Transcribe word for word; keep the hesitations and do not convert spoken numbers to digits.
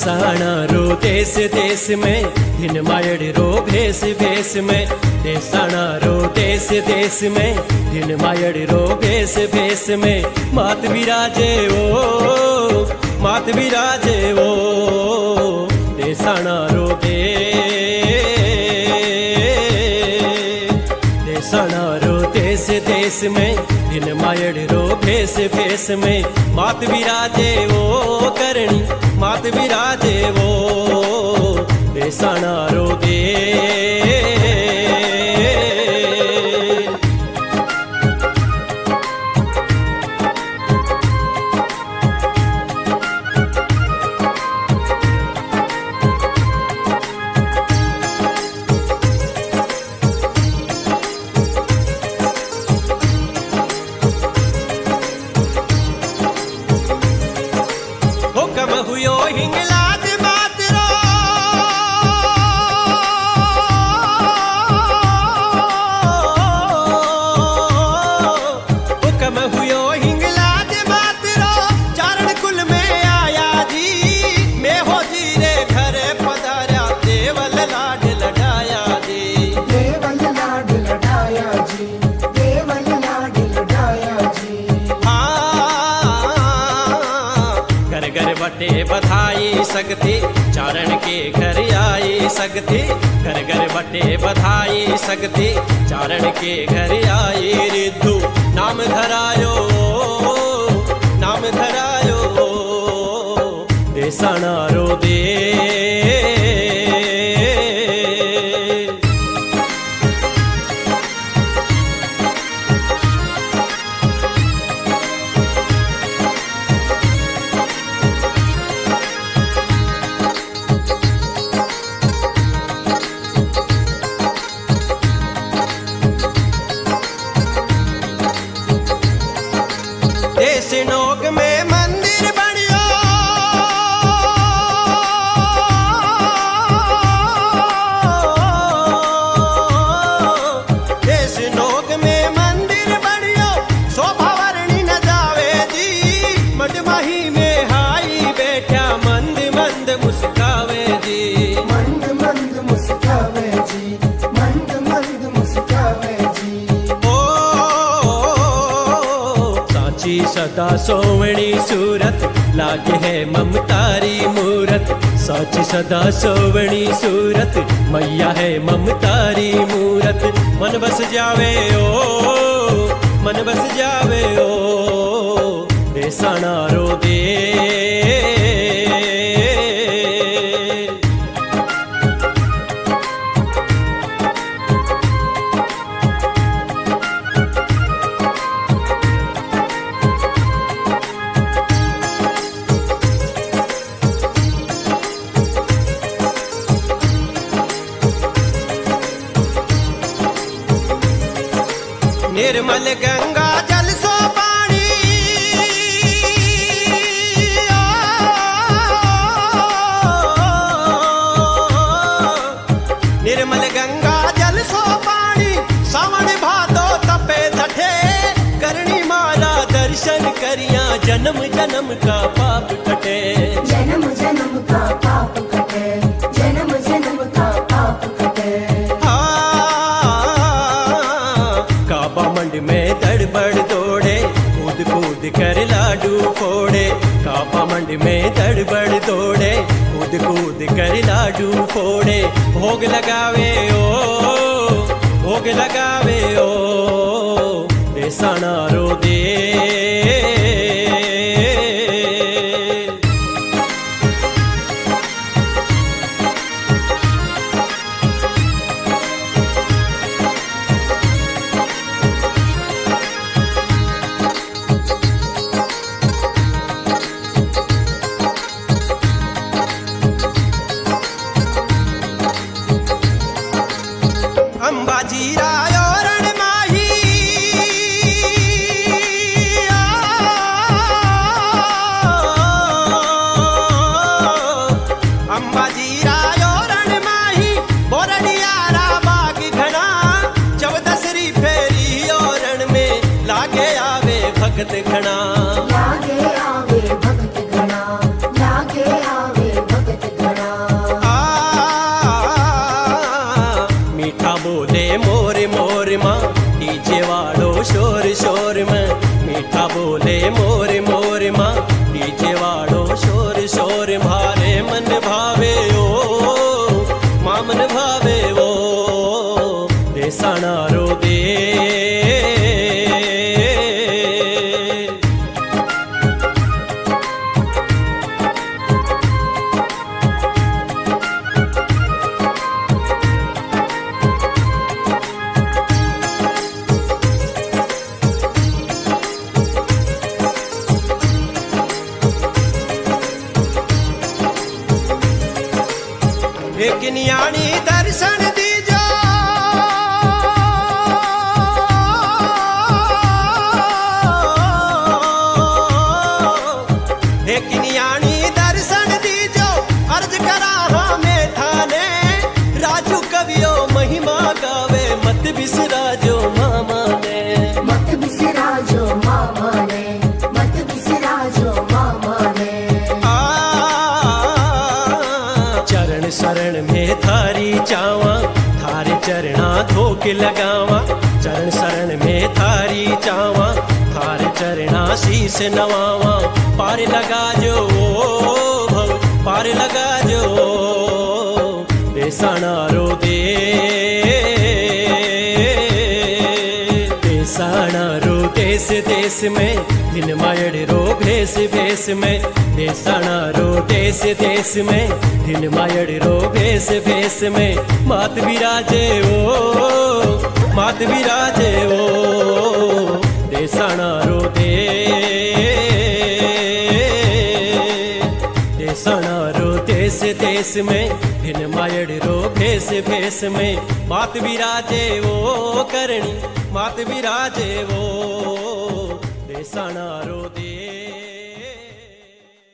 देसाना रो देश देश में दिन मायड़ रो भेस भेस में देसाना रो देश देश में दिन मायड़ रो भेस भेस में मात विराजे ओ मात विराजे ओ देसाना रो दे देसाना रो देश देश में दिन मायड़ रो भेस भेस में मात विराजे ओ करणी मात विराजे वो देसाना रो दे हुकम हुयो हिंगलाज बात रो हुकम हुयो हिंगलाज बात रो चारण कुल में आया जी मैं हो जी रे घर पधारा देवल लाड लड़ाया जी देवल लाड लड़ाया जी देवल लाड लड़ाया जी घर घर बटे बधाई सकती चारण के घर आई सकती घर घर बटे बधाई सकती चारण के घर आई रिद्धू नाम धरायो नाम धरायो देसाना रो दे देश नोक में मंदिर बनियो देश नोक में मंदिर बनियो शोभा वर्णी न जावे जी मडमाही में हाई बैठा मंद मंद मुस्कावे जी मंद मंद मुस्कावे जी मंद मंद मुस्कावे जी सदा सोवणी सूरत लागे है ममतारी मूरत साची सदा सोवणी सूरत मैया है ममतारी मूरत मन बस जावे ओ मन बस जावे ओ देसाना रो दे निर्मल गंगा जल सो पानी निर्मल गंगा जल सो पानी सावन भादो तपे तठे करणी मारा दर्शन करिया जन्म जन्म का पाप कटे जन्म जन्म का पाप कटे जन्म जन्म का पाप कटे काबा मंड में दड़बड़ दौड़े कूद कूद कर लाडू फोड़े काबा मंड में दड़बड़ दौड़े कूद कूद कर लाडू फोड़े भोग लगावे ओ भोग लगावे ओ देसाना रो दे अंबाजी रायो रण माही अंबाजी रायो रण माही बोरडियारा बाग घना चौदसरी फेरी रण में लागे आवे भगत घना लागे आवे भगत घना लागे आवे भगत न्याणी दर्शन दीजो एक न्याणी दर्शन दीजो अर्ज करा हाँ मैं थाने राजू कवियो महिमा गावे मत बिसराजो मामा ने मत बिसराजो मामा ने मत बिसराजो मामा ने आ चरण शरण में थारी चावा थारे चरणा धोक लगावा चरण शरण में थारी चावा थारे चरणा शीस नवावा पार लगा जो भव पार लगा जो देसाना रो दे देसाना रो देश देश में दिन मायड़ रो भेस भेस में देसाना रो देश देश में दिन मायड़ रो भेस भेस में मात विराजे ओ मात विराजे ओ देसाना रो दे देसाना रो देश देश में दिन मायड़ रो भेस भेस में मात विराजे वो करणी मात विराजे वो देसाना रो दे।